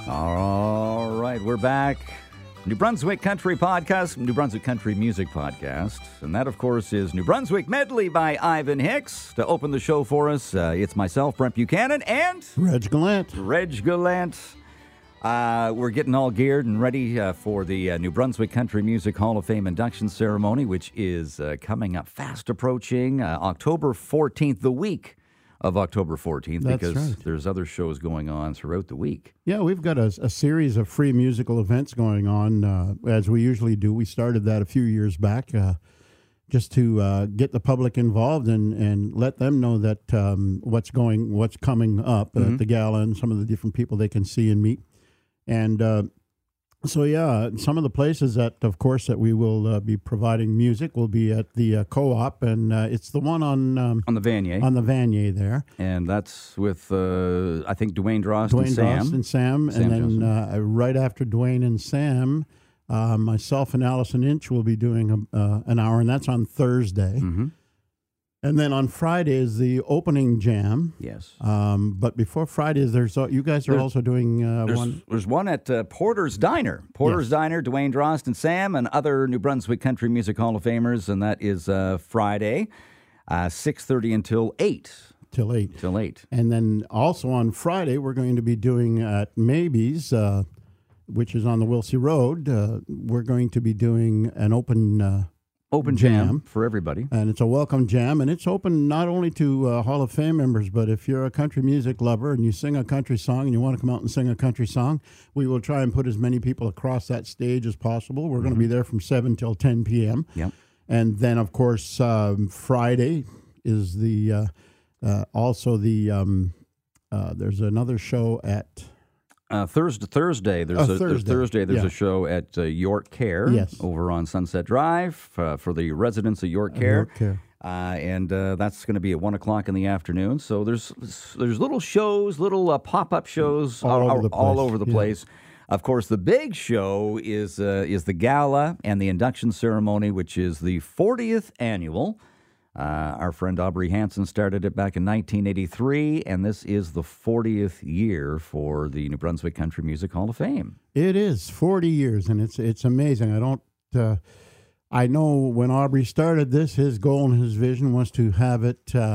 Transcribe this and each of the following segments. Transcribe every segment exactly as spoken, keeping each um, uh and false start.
All right, we're back. New Brunswick Country Podcast, New Brunswick Country Music Podcast. And that, of course, is New Brunswick Medley by Ivan Hicks. To open the show for us, uh, it's myself, Brent Buchanan, and... Reg Gallant. Reg Gallant. Uh, we're getting all geared and ready uh, for the uh, New Brunswick Country Music Hall of Fame induction ceremony, which is uh, coming up fast approaching uh, October fourteenth, the week of October fourteenth, That's because right. there's other shows going on throughout the week. Yeah, we've got a, a series of free musical events going on, uh, as we usually do. We started that a few years back uh, just to uh, get the public involved and, and let them know that um, what's going, what's coming up Mm-hmm. at the gala and some of the different people they can see and meet. And uh, so, yeah, some of the places that, of course, that we will uh, be providing music will be at the uh, Co-op, and uh, it's the one on um, On the Vanier. on the Vanier there. And that's with, uh, I think, Dwayne Drost Dwayne and Sam. Drost and Sam, Sam and then Johnson. uh, right after Dwayne and Sam, uh, myself and Allison Inch will be doing a, uh, an hour, and that's on Thursday. Mm-hmm. And then on Friday is the opening jam. Yes. Um, but before Friday, there's uh, you guys are There's- also doing uh, There's one. there's one at uh, Porter's Diner. Porter's Yes. Diner, Dwayne Drost and Sam, and other New Brunswick Country Music Hall of Famers, and that is uh, Friday, uh, six thirty until eight. Till eight. Till eight. And then also on Friday, we're going to be doing at Maybe's, uh, which is on the Wilsey Road. Uh, we're going to be doing an open uh, Open jam, Jam. for everybody. And it's a welcome jam, and it's open not only to uh, Hall of Fame members, but if you're a country music lover and you sing a country song and you want to come out and sing a country song, we will try and put as many people across that stage as possible. We're going to be there from seven till ten p.m. Yep. And then, of course, um, Friday is the uh, uh, also the um, uh, there's another show at Uh, Thursday, Thursday, there's Oh, a there's Thursday. Thursday. There's Yeah. a show at uh, York Care Yes. over on Sunset Drive uh, for the residents of York Care. York Care. Uh, and uh, that's going to be at one o'clock in the afternoon. So there's there's little shows, little uh, pop up shows All all, over the all place. over the Yeah. place. Of course, the big show is uh, is the gala and the induction ceremony, which is the fortieth annual. Uh, our friend Aubrey Hanson started it back in nineteen eighty-three, and this is the fortieth year for the New Brunswick Country Music Hall of Fame. It is forty years, and it's it's amazing. I don't. Uh, I know when Aubrey started this, his goal and his vision was to have it uh,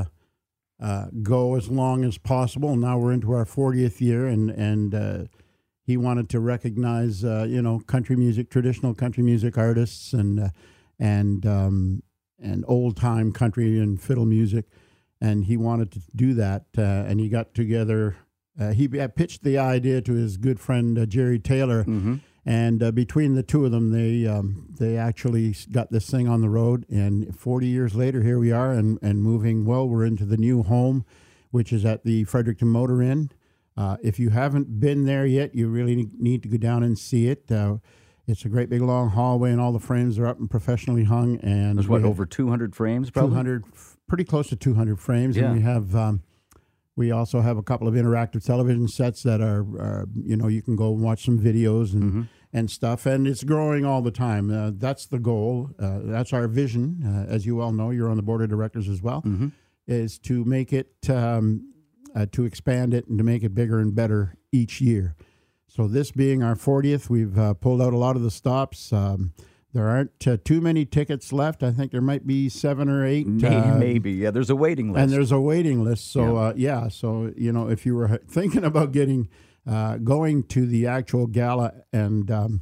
uh, go as long as possible. Now we're into our fortieth year, and and uh, he wanted to recognize, uh, you know, country music, traditional country music artists, and uh, and um, and old time country and fiddle music, and he wanted to do that, uh, and he got together. Uh, he uh, pitched the idea to his good friend uh, Jerry Taylor, Mm-hmm. and uh, between the two of them, they um, they actually s- got this thing on the road. And forty years later, here we are, and, and moving. Well, we're into the new home, which is at the Fredericton Motor Inn. Uh, if you haven't been there yet, you really ne- need to go down and see it. Uh, it's a great big long hallway, and all the frames are up and professionally hung. And There's what, we have over two hundred frames, probably? two hundred, f- pretty close to two hundred frames, Yeah. and we have. Um, We also have a couple of interactive television sets that are, are you know, you can go and watch some videos and, Mm-hmm. and stuff, and it's growing all the time. Uh, that's the goal. Uh, that's our vision. Uh, as you all know, you're on the board of directors as well, Mm-hmm. is to make it, um, uh, to expand it and to make it bigger and better each year. So this being our fortieth, we've uh, pulled out a lot of the stops. Um, there aren't uh, too many tickets left. I think there might be seven or eight. Maybe, uh, maybe. Yeah, there's a waiting list. and there's a waiting list. So, Yeah. uh, yeah. So, you know, if you were thinking about getting, uh, going to the actual gala and um,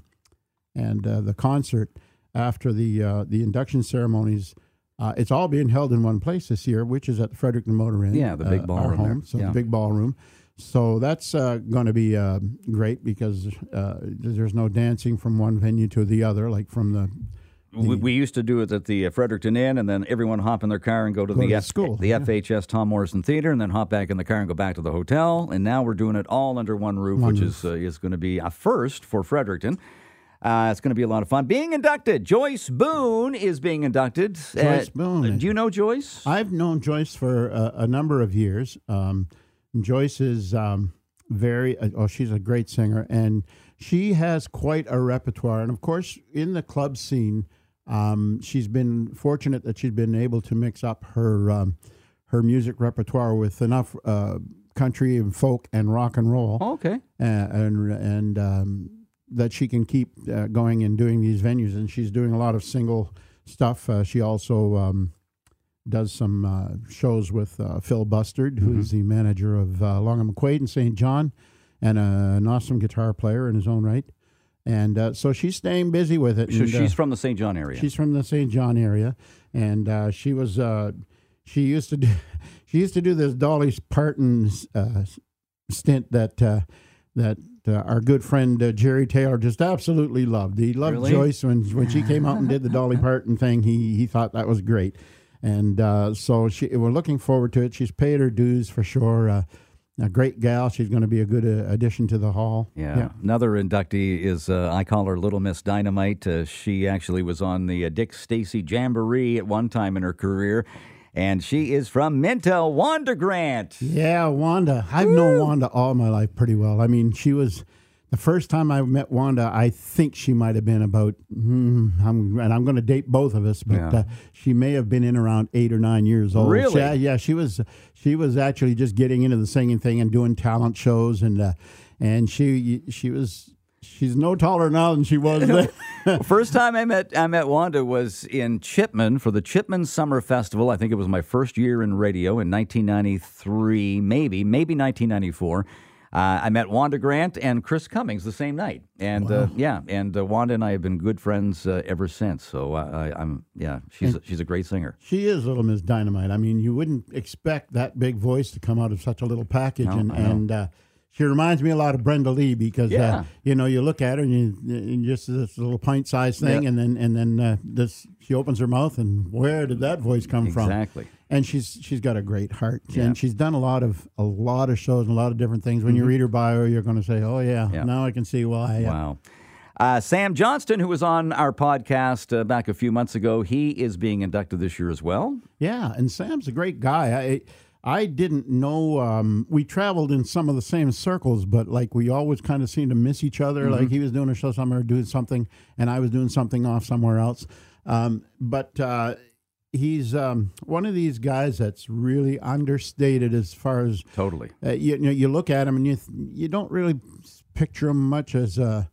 and uh, the concert after the uh, the induction ceremonies, uh, it's all being held in one place this year, which is at the Fredericton Motor Inn. Yeah, the big uh, ballroom our home. there. So Yeah. the big ballroom. So that's uh, going to be uh, great because uh, there's no dancing from one venue to the other, like from the We, we used to do it at the uh, Fredericton Inn, and then everyone hop in their car and go to Go the, to F- school, the yeah. F H S Tom Morrison Theater, and then hop back in the car and go back to the hotel. And now we're doing it all under one roof, One which roof. is uh, is going to be a first for Fredericton. Uh, it's going to be a lot of fun. Being inducted, Joyce Boone is being inducted. Joyce Boone. Do you know Joyce? I've known Joyce for a, a number of years. Um, Joyce is um, very, uh, oh, she's a great singer, and she has quite a repertoire. And of course, in the club scene, um, she's been fortunate that she's been able to mix up her um, her music repertoire with enough uh, country and folk and rock and roll. Oh, okay. Uh, and and um, that she can keep uh, going and doing these venues. And she's doing a lot of single stuff. Uh, she also um, does some uh, shows with uh, Phil Bustard, mm-hmm. who's the manager of uh, Long and McQuaid in Saint John, and uh, an awesome guitar player in his own right. And uh, so she's staying busy with it. So and, she's uh, from the Saint John area. She's from the Saint John area, and uh, she was uh, she used to do she used to do this Dolly Parton uh, stint that uh, that uh, our good friend uh, Jerry Taylor just absolutely loved. He loved Really? Joyce when when she came out and did the Dolly Parton thing. He he thought that was great, and uh, so she, we're looking forward to it. She's paid her dues for sure. Uh, A great gal. She's going to be a good uh, addition to the hall. Yeah. yeah. Another inductee is, uh, I call her Little Miss Dynamite. Uh, she actually was on the uh, Dick Stacy Jamboree at one time in her career. And she is from Minto, Wanda Grant. Yeah, Wanda. I've Woo! known Wanda all my life pretty well. I mean, she was... The first time I met Wanda, I think she might have been about, hmm, I'm, and I'm going to date both of us, but Yeah. uh, she may have been in around eight or nine years old. Really? Yeah, yeah. She was, she was actually just getting into the singing thing and doing talent shows, and uh, and she she was she's no taller now than she was then. First time I met I met Wanda was in Chipman for the Chipman Summer Festival. I think it was my first year in radio in nineteen ninety-three, maybe maybe nineteen ninety-four. Uh, I met Wanda Grant and Chris Cummings the same night, and Wow. uh, yeah, and uh, Wanda and I have been good friends uh, ever since. So uh, I, I'm yeah, she's a, she's a great singer. She is Little Miss Dynamite. I mean, you wouldn't expect that big voice to come out of such a little package, No, and I know. and uh, she reminds me a lot of Brenda Lee because Yeah. uh, you know, you look at her and you, and just this little pint-sized thing, Yeah. and then and then uh, this she opens her mouth, and where did that voice come from? Exactly. And she's she's got a great heart, Yeah. and she's done a lot of a lot of shows and a lot of different things. When Mm-hmm. you read her bio, you're going to say, "Oh yeah, Yeah. now I can see why." Yeah. Wow. Uh, Sam Johnston, who was on our podcast uh, back a few months ago, he is being inducted this year as well. Yeah, and Sam's a great guy. I I didn't know um, we traveled in some of the same circles, but like we always kind of seemed to miss each other. Mm-hmm. Like he was doing a show somewhere, doing something, and I was doing something off somewhere else. Um, but uh, he's um, one of these guys that's really understated as far as Totally. uh, you, you know. You look at him and you th- you don't really picture him much as a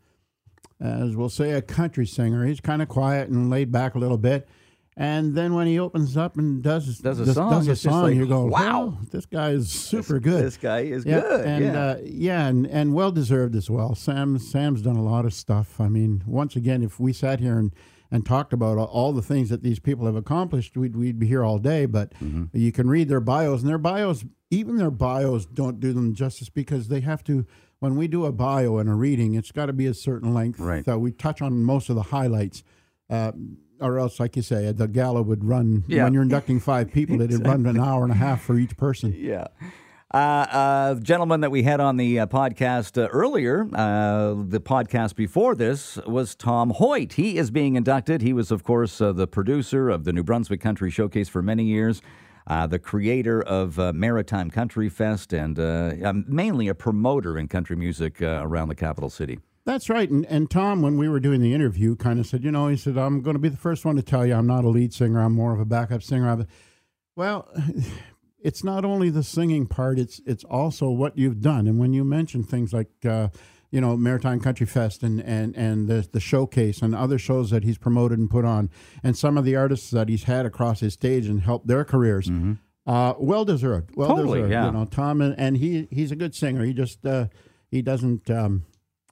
as we'll say a country singer. He's kind of quiet and laid back a little bit. And then when he opens up and does Does a does, song, does a it's just song, like, you go, wow. "Oh, this guy is super good." This guy is yeah, good. and yeah. uh, yeah, and, and well deserved as well. Sam Sam's done a lot of stuff. I mean, once again, if we sat here and, and talked about all, all the things that these people have accomplished, we'd we'd be here all day. But Mm-hmm. you can read their bios, and their bios, even their bios, don't do them justice because they have to. When we do a bio and a reading, it's got to be a certain length. Right. So we touch on most of the highlights. Uh, or else, like you say, the gala would run, Yeah. when you're inducting five people, it'd run an hour and a half for each person. Yeah. Uh, uh, the gentleman that we had on the uh, podcast uh, earlier, uh, the podcast before this, was Tom Hoyt. He is being inducted. He was, of course, uh, the producer of the New Brunswick Country Showcase for many years, uh, the creator of uh, Maritime Country Fest, and uh, um, mainly a promoter in country music uh, around the capital city. That's right. And, and Tom, when we were doing the interview, kind of said, you know, he said, I'm going to be the first one to tell you I'm not a lead singer. I'm more of a backup singer. I'm, well, it's not only the singing part, it's it's also what you've done. And when you mention things like, uh, you know, Maritime Country Fest and, and, and the, the showcase and other shows that he's promoted and put on, and some of the artists that he's had across his stage and helped their careers, Mm-hmm. uh, well deserved. Well Totally, deserved. yeah. You know, Tom, and, and he he's a good singer. He just, uh, he doesn't... Um,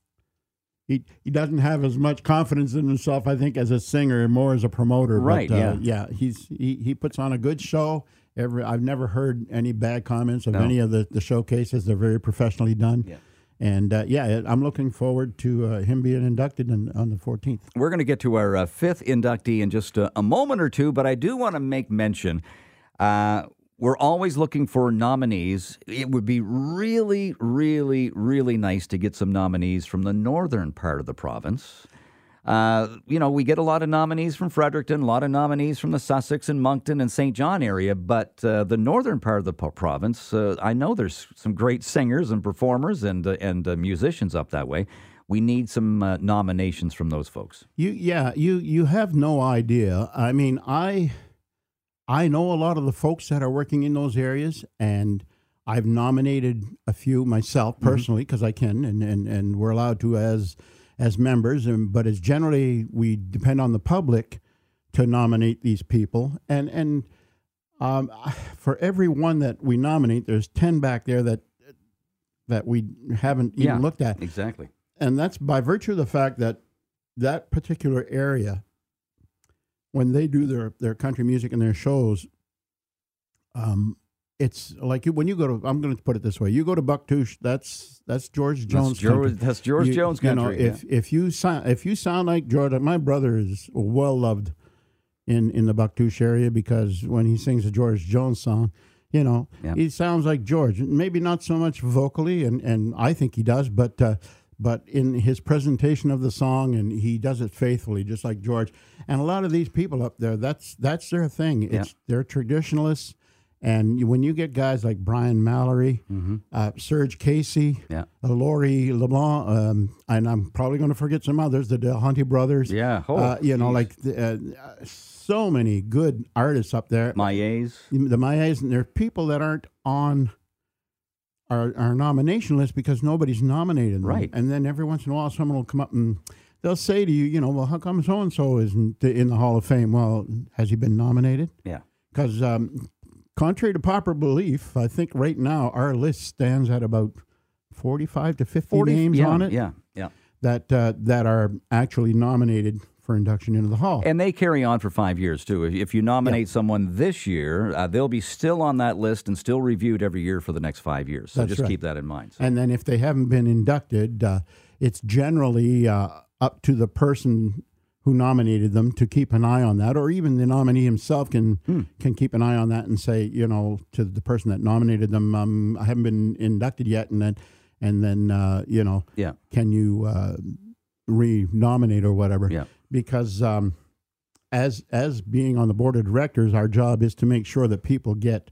He he doesn't have as much confidence in himself, I think, as a singer, more as a promoter. Right, But, uh, yeah. yeah. He's he, he puts on a good show. Every I've never heard any bad comments of No. any of the, the showcases. They're very professionally done. Yeah. And uh, yeah, I'm looking forward to uh, him being inducted in, on the fourteenth. We're going to get to our uh, fifth inductee in just a, a moment or two, but I do want to make mention. Uh, We're always looking for nominees. It would be really, really, really nice to get some nominees from the northern part of the province. Uh, you know, we get a lot of nominees from Fredericton, a lot of nominees from the Sussex and Moncton and Saint John area, but uh, the northern part of the po- province, uh, I know there's some great singers and performers and uh, and uh, musicians up that way. We need some uh, nominations from those folks. You yeah, you you have no idea. I mean, I I know a lot of the folks that are working in those areas, and I've nominated a few myself personally because I can, and, and, and we're allowed to as as members. And but it's generally we depend on the public to nominate these people. And and um, for every one that we nominate, there's ten back there that that we haven't even Yeah, looked at. exactly. And that's by virtue of the fact that that particular area, when they do their, their country music and their shows, um, it's like you, when you go to, I'm going to put it this way, you go to Bucktouche, that's that's George Jones. That's George, country. that's George You- Jones you know, country. if if you sound if you sound like George, my brother is well loved in in the Bucktouche area because when he sings a George Jones song, you know, Yeah. he sounds like George. Maybe not so much vocally, and and I think he does, but. Uh, But in his presentation of the song, and he does it faithfully, just like George. And a lot of these people up there, that's that's their thing. It's Yeah. they're traditionalists. And you- when you get guys like Brian Mallory, uh, Serge Casey, Yeah. uh, Laurie LeBlanc, um, and I'm probably going to forget some others, the Delhunty brothers. Yeah. Oh, uh, you know, geez. like the, uh, so many good artists up there. Mayes. The Mayas, and there are people that aren't on our, our nomination list because nobody's nominated them. Right. And then every once in a while, someone will come up and they'll say to you, you know, well, how come so and so isn't in the Hall of Fame? Well, has he been nominated? Yeah. Because um, contrary to popular belief, I think right now our list stands at about forty-five to fifty forty names yeah, on it Yeah. Yeah. that uh, that are actually nominated for induction into the Hall. And they carry on for five years, too. If, if you nominate someone this year, uh, they'll be still on that list and still reviewed every year for the next five years. So That's just right. keep that in mind. So- And then if they haven't been inducted, uh, it's generally uh, up to the person who nominated them to keep an eye on that, or even the nominee himself can Hmm. can keep an eye on that and say, you know, to the person that nominated them, um, I haven't been inducted yet, and then and then uh, you know, yeah. can you uh, re-nominate or whatever? Yeah. Because um, as as being on the board of directors, our job is to make sure that people get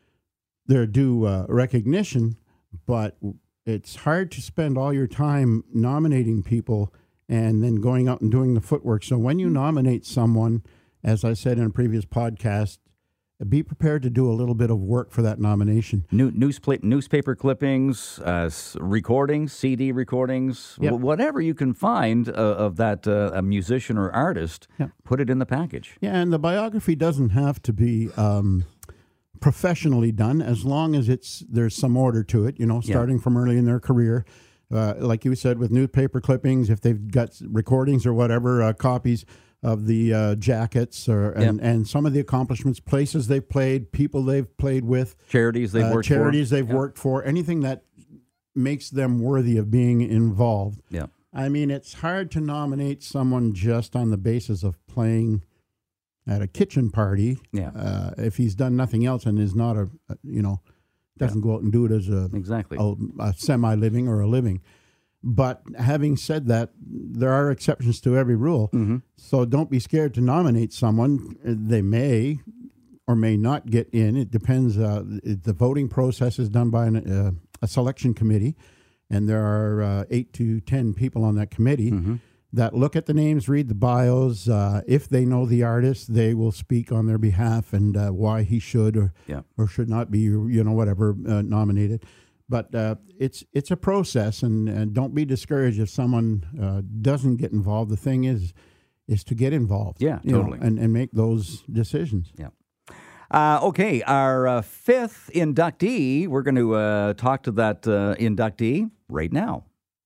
their due uh, recognition, but it's hard to spend all your time nominating people and then going out and doing the footwork. So when you nominate someone, as I said in a previous podcast, be prepared to do a little bit of work for that nomination. New, newspa- newspaper clippings, uh, s- recordings, C D recordings, Yep. wh- whatever you can find uh, of that uh, a musician or artist, Yep. put it in the package. Yeah, and the biography doesn't have to be um, professionally done as long as it's there's some order to it, you know, Yeah. starting from early in their career. Uh, like you said, with newspaper clippings, if they've got recordings or whatever, uh, copies of the uh, jackets or and, Yep. and some of the accomplishments, places they've played, people they've played with, Charities they've uh, worked charities for. they've Yeah. worked for, anything that makes them worthy of being involved. Yeah. I mean, it's hard to nominate someone just on the basis of playing at a kitchen party. Yeah. Uh, if he's done nothing else and is not a, a you know, doesn't go out and do it as a, Exactly. a, a semi-living or a living. But having said that, there are exceptions to every rule. Mm-hmm. So don't be scared to nominate someone. They may or may not get in. It depends. Uh, it- the voting process is done by an, uh, a selection committee, and there are uh, eight to ten people on that committee Mm-hmm. that look at the names, read the bios. Uh, if they know the artist, they will speak on their behalf and uh, why he should or Yeah. or should not be, you know, whatever, uh, nominated. But uh, it's it's a process, and, and don't be discouraged if someone uh, doesn't get involved. The thing is, is to get involved. Yeah, you know, totally. and, and make those decisions. Yeah. Uh, okay, our uh, fifth inductee, we're going to uh, talk to that uh, inductee right now.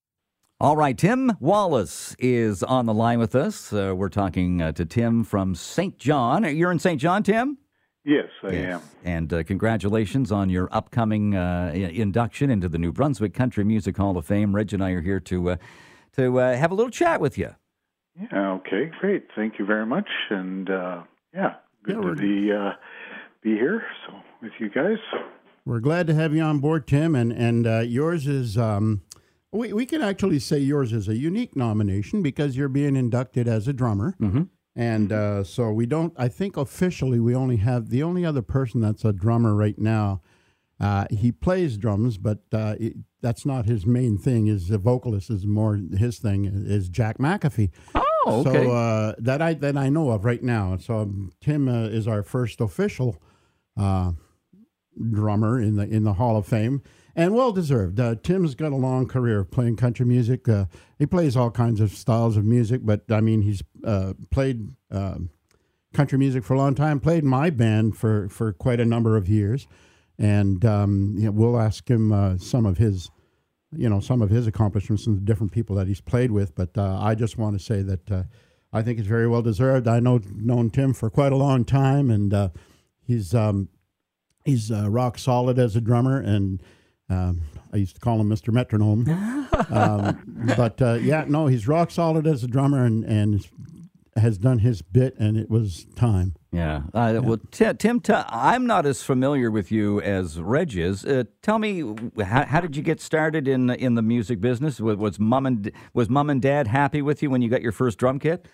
All right, Tim Wallace is on the line with us. Uh, we're talking uh, to Tim from Saint John. You're in Saint John, Tim? Yes, I Yes. am. And uh, congratulations on your upcoming uh, i- induction into the New Brunswick Country Music Hall of Fame. Reg and I are here to uh, to uh, have a little chat with you. Yeah, okay, great. Thank you very much. And uh, yeah, good Yeah, to we're- be uh, be here so with you guys. We're glad to have you on board, Tim. And and uh, yours is um, we we can actually say yours is a unique nomination because you're being inducted as a drummer. Mm-hmm. And uh, so we don't, I think officially we only have, the only other person that's a drummer right now, uh, he plays drums, but uh, it, that's not his main thing. His uh, vocalist is more his thing, is Jack McAfee. Oh, okay. So uh, that I that I know of right now. So um, Tim uh, is our first official uh, drummer in the in the Hall of Fame, and well deserved. Uh, Tim's got a long career of playing country music. Uh, he plays all kinds of styles of music, but I mean, he's uh, played uh, country music for a long time. Played in my band for for quite a number of years, and um, you know, we'll ask him uh, some of his. You know, some of his accomplishments and the different people that he's played with. But uh, I just want to say that uh, I think it's very well deserved. I know known Tim for quite a long time, and uh, he's um, he's uh, rock solid as a drummer. And um, I used to call him Mister Metronome. um, but uh, yeah, no, he's rock solid as a drummer, and and has done his bit, and it was time. Yeah. Uh, yeah. Well, t- Tim, t- I'm not as familiar with you as Reg is. Uh, tell me, how, how did you get started in in the music business? Was, was mom and was mom and dad happy with you when you got your first drum kit?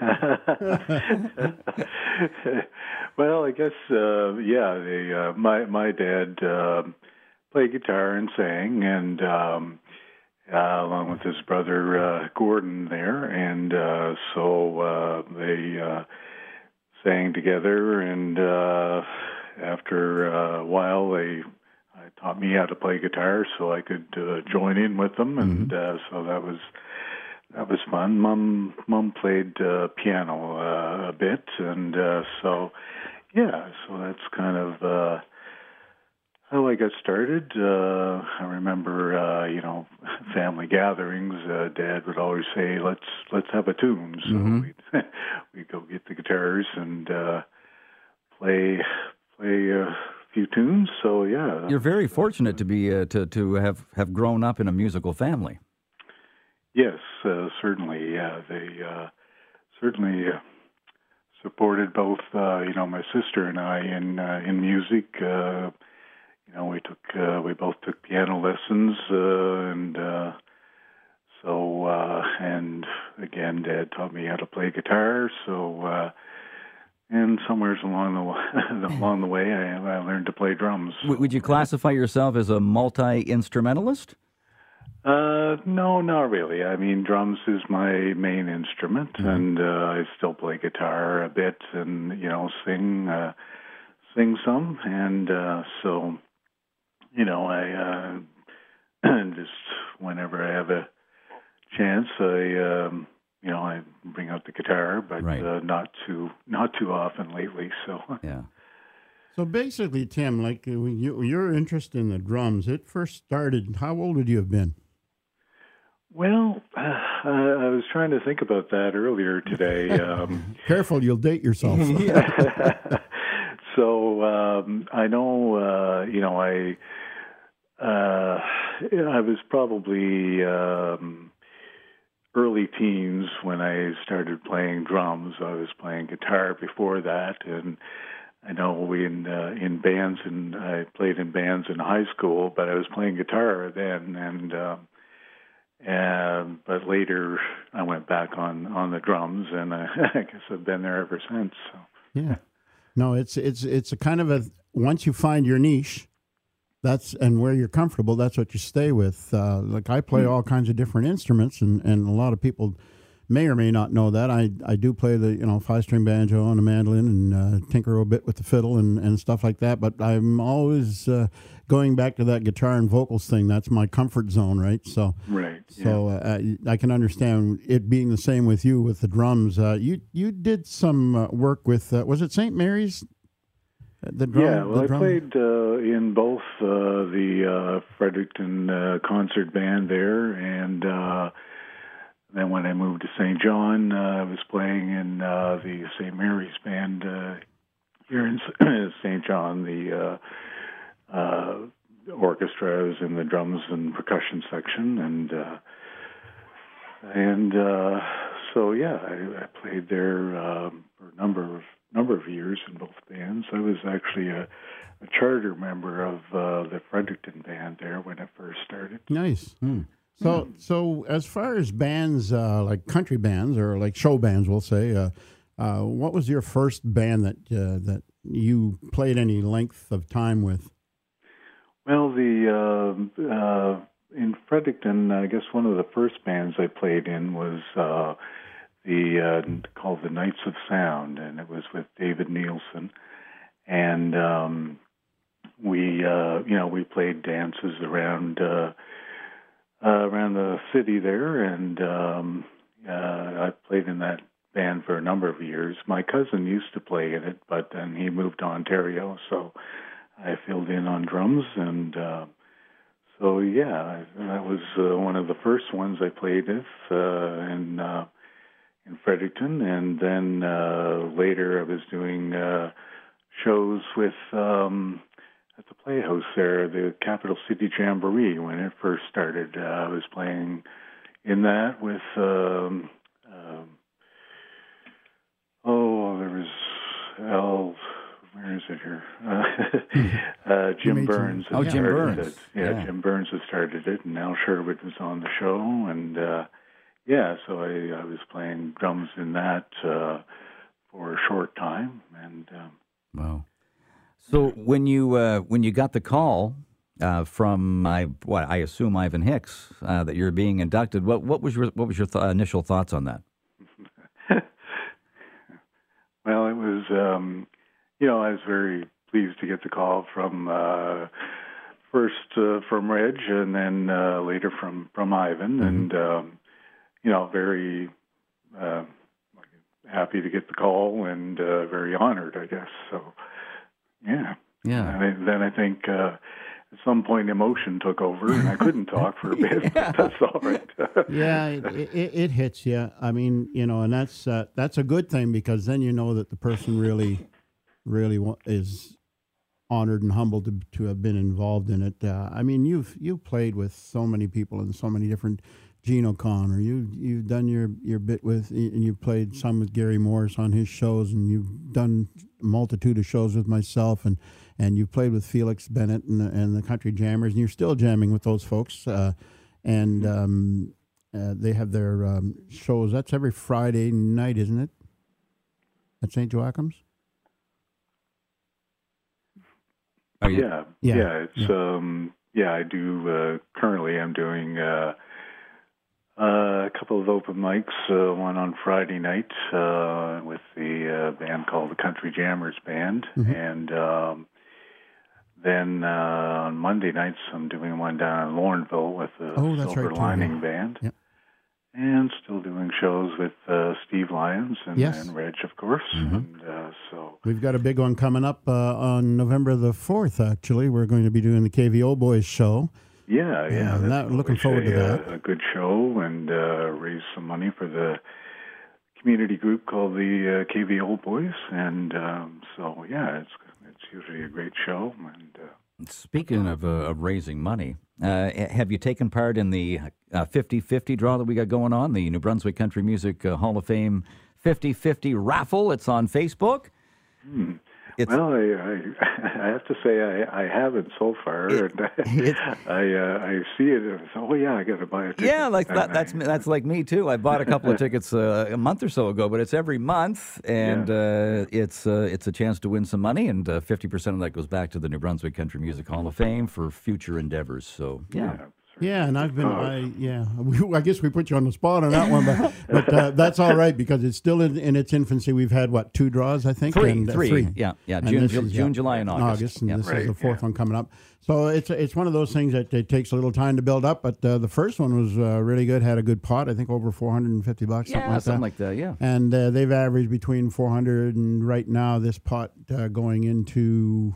Well, I guess uh, yeah. They, uh, my my dad uh, played guitar and sang, and um, uh, along with his brother uh, Gordon there, and uh, so uh, they. Uh, sang together, and uh, after a while, they uh, taught me how to play guitar, so I could uh, join in with them, and mm-hmm. uh, so that was that was fun. Mom, mom played uh, piano uh, a bit, and uh, so yeah, so that's kind of uh, how I got started. Uh, I remember, uh, you know, family gatherings. Uh, Dad would always say, "Let's let's have a tune." So mm-hmm. we'd we'd go get the guitars and uh, play play a few tunes. So yeah, you're very fortunate to be uh, to to have, have grown up in a musical family. Yes, uh, certainly. Yeah, they uh, certainly uh, supported both. Uh, you know, my sister and I in uh, in music. Uh, You know, we took uh, we both took piano lessons, uh, and uh, so uh, and again, Dad taught me how to play guitar. So, uh, and somewhere along the along the way, I, I learned to play drums. Would you classify yourself as a multi-instrumentalist? Uh, no, not really. I mean, drums is my main instrument, mm-hmm. and uh, I still play guitar a bit, and you know, sing uh, sing some, and uh, so. You know, I uh, just whenever I have a chance, I um, you know I bring out the guitar, but right. uh, not too not too often lately. So yeah. So basically, Tim, like you, your interest in the drums, it first started. How old would you have been? Well, uh, I was trying to think about that earlier today. Um, Careful, you'll date yourself. So um, I know, uh, you know, I. Uh, I was probably um, early teens when I started playing drums. I was playing guitar before that, and I know we in uh, in bands, and I played in bands in high school. But I was playing guitar then, and um, and but later I went back on, on the drums, and I, I guess I've been there ever since. So. Yeah, no, it's it's it's a kind of a once you find your niche. That's and where you're comfortable, that's what you stay with. Uh, like I play all kinds of different instruments, and, and a lot of people may or may not know that. I, I do play the you know five string banjo and a mandolin and uh, tinker a bit with the fiddle and, and stuff like that. But I'm always uh, going back to that guitar and vocals thing. That's my comfort zone, right? So right. So yeah. uh, I can understand it being the same with you with the drums. Uh, you you did some uh, work with uh, was it Saint Mary's? The drum, yeah, well, the I played uh, in both uh, the uh, Fredericton uh, concert band there, and uh, then when I moved to Saint John, uh, I was playing in uh, the Saint Mary's band uh, here in Saint John. The uh, uh, orchestra was in the drums and percussion section, and uh, and uh, so yeah, I, I played there uh, for a number of. number of years in both bands. I was actually a, a charter member of uh, the Fredericton band there when it first started. Nice. Mm. So, mm. so as far as bands, uh, like country bands or like show bands, we'll say, uh, uh, what was your first band that uh, that you played any length of time with? Well, the uh, uh, in Fredericton, I guess one of the first bands I played in was. Uh, The uh, called the Knights of Sound, and it was with David Nielsen, and um, we, uh, you know, we played dances around uh, uh, around the city there, and um, uh, I played in that band for a number of years. My cousin used to play in it, but then he moved to Ontario, so I filled in on drums, and uh, so yeah, that was uh, one of the first ones I played with uh, in uh, in Fredericton, and then uh, later I was doing uh, shows with um, at the Playhouse there, the Capital City Jamboree when it first started. Uh, I was playing in that with. Um, um, Oh, there was Al. Where is it here? Uh, uh, Jim Burns. Oh, Jim Burns. It. Yeah, yeah, Jim Burns has started it, and Al Sherwood was on the show, and uh, yeah, so I, I was playing drums in that uh, for a short time, and um, wow. So when you uh, when you got the call uh, from I what I assume Ivan Hicks uh, that you're being inducted, what what was your what was your th- initial thoughts on that? Well, it was, um, you know, I was very pleased to get the call from uh, first uh, from Reg and then uh, later from, from Ivan, mm-hmm. and, um, you know, very uh, happy to get the call and uh, very honored, I guess. So, yeah. Yeah. And I, then I think uh, at some point emotion took over and I couldn't talk for a bit, yeah. But that's all right. Yeah, it, it, it hits you. I mean, you know, and that's uh, that's a good thing because then you know that the person really, really wa- is honored and humbled to to have been involved in it. Uh, I mean, you've you've played with so many people and so many different. Gene O'Connor, you you've done your, your bit with, and you've played some with Gary Morris on his shows, and you've done a multitude of shows with myself, and, and you've played with Felix Bennett and, and the Country Jammers, and you're still jamming with those folks, uh, and um, uh, they have their um, shows. That's every Friday night, isn't it? At Saint Joachim's. Oh yeah, yeah, yeah, it's yeah. um, yeah. I do uh, currently. I'm doing. Uh, Uh, a couple of open mics, uh, one on Friday night uh, with the uh, band called the Country Jammers Band, mm-hmm. and um, then uh, on Monday nights I'm doing one down in Lorneville with the oh, Silver right, Lining yeah. Band, yep. and still doing shows with uh, Steve Lyons and, yes. and Reg, of course. Mm-hmm. And uh, so we've got a big one coming up uh, on November the fourth. Actually, we're going to be doing the K V O Boys show. Yeah, yeah. Uh, that, looking forward a, to that. A good show and uh, raise some money for the community group called the uh, K V O Boys, and um, so yeah, it's it's usually a great show. And uh, speaking of, uh, of raising money, uh, have you taken part in the uh, fifty-fifty draw that we got going on, the New Brunswick Country Music uh, Hall of Fame fifty-fifty raffle? It's on Facebook. Hmm. It's, well, I, I I have to say I, I haven't so far, it, and I uh, I see it and so, oh yeah, I got to buy a ticket. Yeah, like that, that's I, that's like me too. I bought a couple of tickets uh, a month or so ago, but it's every month, and yeah. uh, it's uh, it's a chance to win some money, and uh, fifty percent of that goes back to the New Brunswick Country Music Hall of Fame for future endeavors. So yeah. yeah. Yeah, and I've been, I, yeah, we, I guess we put you on the spot on that one, but, but uh, that's all right because it's still in, in its infancy. We've had, what, two draws, I think? Three, and, uh, three. three. Yeah, yeah, and June, June, is, June yeah, July, and August. August, and yeah. this right, is the fourth yeah. one coming up. So it's it's one of those things that it takes a little time to build up, but uh, the first one was uh, really good, had a good pot, I think over four hundred fifty bucks, something yeah, like something that. like that, yeah. And uh, they've averaged between four hundred and right now this pot uh, going into...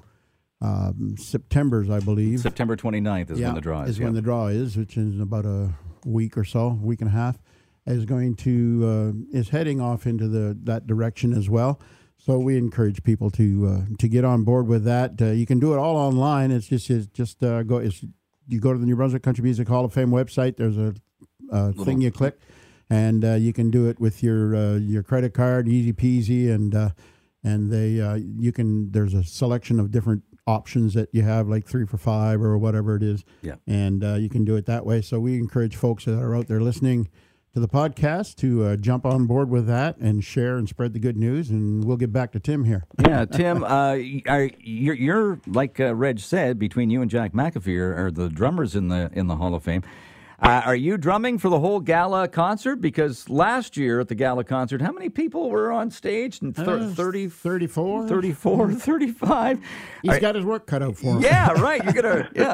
Um, September's, I believe. September twenty-ninth is yeah, when the draw is. is yeah. when the draw is, which is about a week or so, week and a half, is going to uh, is heading off into the that direction as well. So we encourage people to uh, to get on board with that. Uh, you can do it all online. It's just it's just uh, go. It's, you go to the New Brunswick Country Music Hall of Fame website. There's a, a thing you click, and uh, you can do it with your uh, your credit card, easy peasy, and uh, and they uh, you can. There's a selection of different options that you have, like three for five or whatever it is. Yeah. And uh, you can do it that way. So we encourage folks that are out there listening to the podcast to uh, jump on board with that and share and spread the good news. And we'll get back to Tim here. Yeah, Tim, uh, are, you're, you're like uh, Reg said, between you and Jack McAfee are, are the drummers in the in the Hall of Fame. Uh, are you drumming for the whole gala concert? Because last year at the gala concert, how many people were on stage? Th- Uh, thirty, thirty-four thirty-four, thirty-five He's Are- got his work cut out for him. Yeah, right. You're gonna, yeah.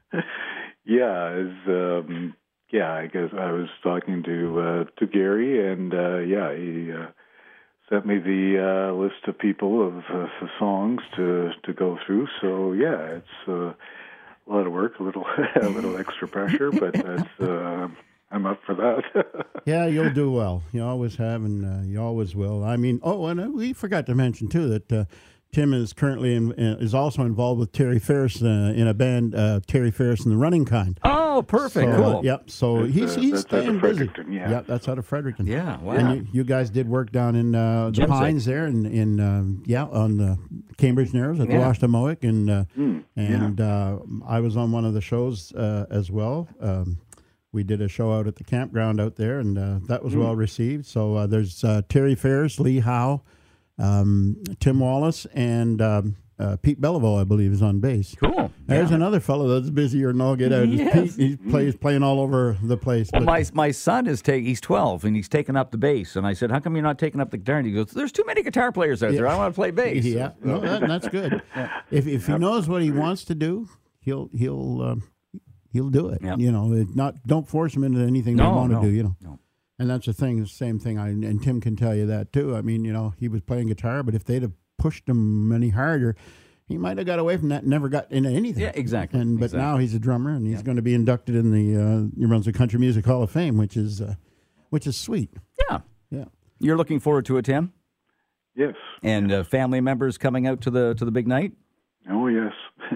Yeah, as um, yeah, I guess I was talking to uh, to Gary, and uh, yeah, he uh, sent me the uh, list of people of uh, the songs to to go through. So yeah, it's uh, a lot of work, a little a little extra pressure, but that's uh, I'm up for that. Yeah, you'll do well. You always have, and uh, you always will. I mean, oh, and uh, we forgot to mention too that uh, Tim is currently in, uh, is also involved with Terry Ferris uh, in a band, uh, Terry Ferris and the Running Kind. Oh, perfect. So, Cool. uh, yep. So That's, he's uh, he's that's out of staying busy. Fredericton, yeah. Yep, that's out of Fredericton. Yeah, wow. And you, you guys did work down in uh, the Gem Pines there, in in um, yeah, on the Cambridge Narrows at the Yeah. Washtenamoik, and uh, Mm, and uh, I was on one of the shows uh, as well. Um, we did a show out at the campground out there, and uh, that was well received. So uh, there's uh, Terry Ferris, Lee Howe, um, Tim Wallace, and um, uh, Pete Bellevaux, I believe, is on bass. Cool. There's Yeah. another fellow that's busier than all get out. It's Yes. Pete. He plays playing all over the place. Well, but- my my son is take he's twelve and he's taking up the bass, and I said, "How come you're not taking up the guitar?" And he goes, "There's too many guitar players out there. I want to play bass." Yeah, no, that, that's good. If if he knows what he wants to do, he'll he'll um, he'll do it. Yep. You know, it not don't force him into anything No, they want no, to do. You know, no. and that's the thing. The same thing. I and Tim can tell you that too. I mean, you know, he was playing guitar, but if they'd have pushed him any harder, he might have got away from that and never got into anything. Yeah, exactly. And but exactly. now he's a drummer, and he's going to be inducted in the uh, New Brunswick Country Music Hall of Fame, which is uh, which is sweet. yeah, Yeah. you're looking forward to it, Tim, yes. and uh, family members coming out to the to the big night. Oh yes.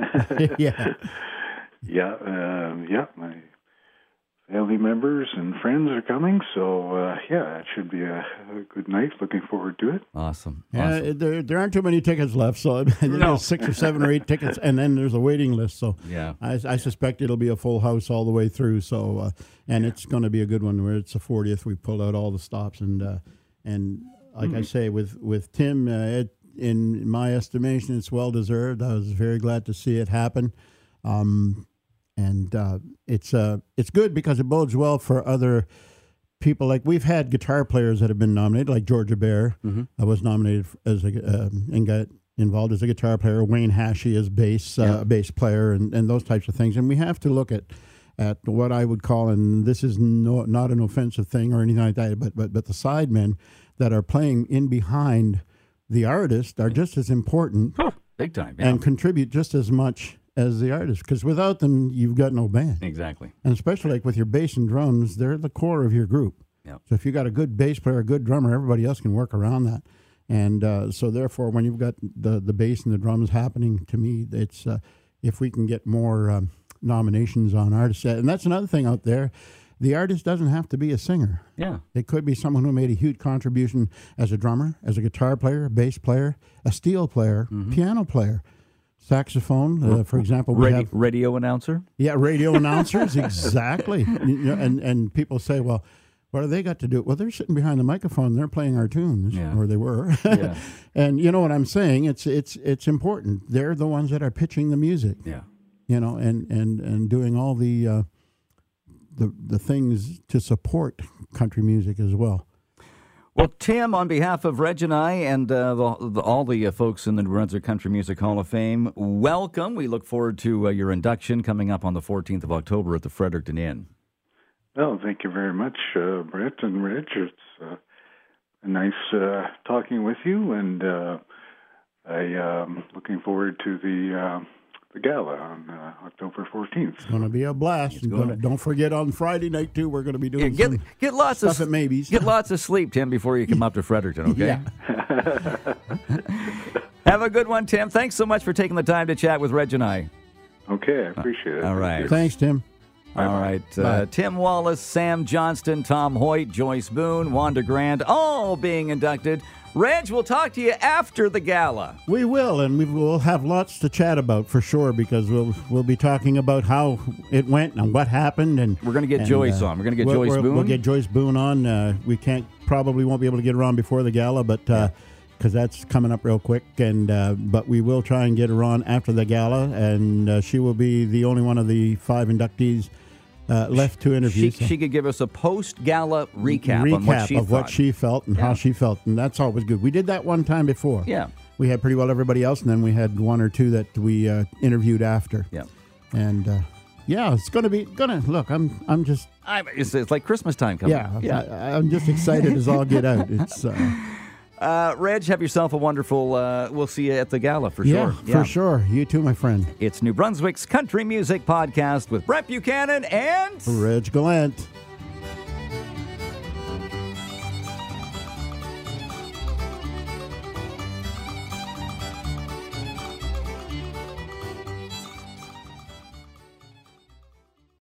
yeah. Yeah, um, yeah. My family members and friends are coming, so uh, yeah, it should be a, a good night. Looking forward to it. Awesome. Yeah, awesome. it- there there aren't too many tickets left, so there's six or seven or eight tickets, and then there's a waiting list. So Yeah. I, I suspect it'll be a full house all the way through. So uh, and it's going to be a good one. Where it's the fortieth, we pulled out all the stops, and uh, and like I say, with with Tim, uh, it, in my estimation, it's well deserved. I was very glad to see it happen. Um, and uh, it's uh, it's good because it bodes well for other people. Like we've had guitar players that have been nominated, like Georgia Bear. Mm-hmm. I was nominated as a um, and got involved as a guitar player. Wayne Hashey as bass uh, Yeah. bass player, and, and those types of things. And we have to look at at what I would call, and this is no, not an offensive thing or anything like that, but but but the sidemen that are playing in behind the artist are just as important Big time. Yeah. and contribute just as much as the artist, because without them, you've got no band. exactly. And especially like with your bass and drums, they're the core of your group. Yep. So if you got a good bass player, a good drummer, everybody else can work around that. And uh, so therefore, when you've got the the bass and the drums happening, to me, it's uh, if we can get more um, nominations on artists, and that's another thing out there. The artist doesn't have to be a singer. Yeah. It could be someone who made a huge contribution as a drummer, as a guitar player, a bass player, a steel player, Mm-hmm. piano player, saxophone. Uh, for example, we Radio, have radio announcer. yeah, radio announcers, exactly. You know, and and people say, well, what do they got to do? Well, they're sitting behind the microphone, they're playing our tunes, Yeah. or they were. Yeah. And you know what I'm saying? It's it's it's important. They're the ones that are pitching the music, Yeah. you know, and and and doing all the uh, the the things to support country music as well. Well, Tim, on behalf of Reg and I and uh, the, the, all the uh, folks in the New Brunswick Country Music Hall of Fame, welcome. We look forward to uh, your induction coming up on the fourteenth of October at the Fredericton Inn. Well, thank you very much, uh, Brett and Rich. It's uh, nice uh, talking with you, and uh, I am looking forward to the uh, the gala on uh, October fourteenth. It's going to be a blast. And gonna- don't, don't forget on Friday night too. We're going to be doing Yeah, get some get lots stuff of at Maybes. get lots of sleep, Tim, before you come up to Fredericton. Okay. Yeah. Have a good one, Tim. Thanks so much for taking the time to chat with Reg and I. Okay, I appreciate it. All Thank right. you. Thanks, Tim. All right. Uh, Bye. Tim Wallace, Sam Johnston, Tom Hoyt, Joyce Boone, Wanda Grand, all being inducted. Reg, we'll talk to you after the gala. We will, and we will have lots to chat about for sure, because we'll we'll be talking about how it went and what happened, and We're gonna get and, Joyce on. We're gonna get we'll, Joyce we'll, Boone. We'll get Joyce Boone on. Uh, we can't probably won't be able to get her on before the gala, but because that's coming up real quick, and uh, but we will try and get her on after the gala, and uh, she will be the only one of the five inductees uh, left to interview. She, so. she could give us a post-gala recap, recap on what she of thought. what she felt and Yeah. how she felt, and that's always good. We did that one time before. Yeah. We had pretty well everybody else, and then we had one or two that we uh, interviewed after. Yeah. And uh, yeah, it's going to be gonna look. I'm I'm just I, it's, it's like Christmas time coming. yeah, yeah. I, I'm just excited as all get out. It's uh, Uh, Reg, have yourself a wonderful. Uh, we'll see you at the gala for yeah, sure. for sure. You too, my friend. It's New Brunswick's country music podcast with Brett Buchanan and Reg Gallant.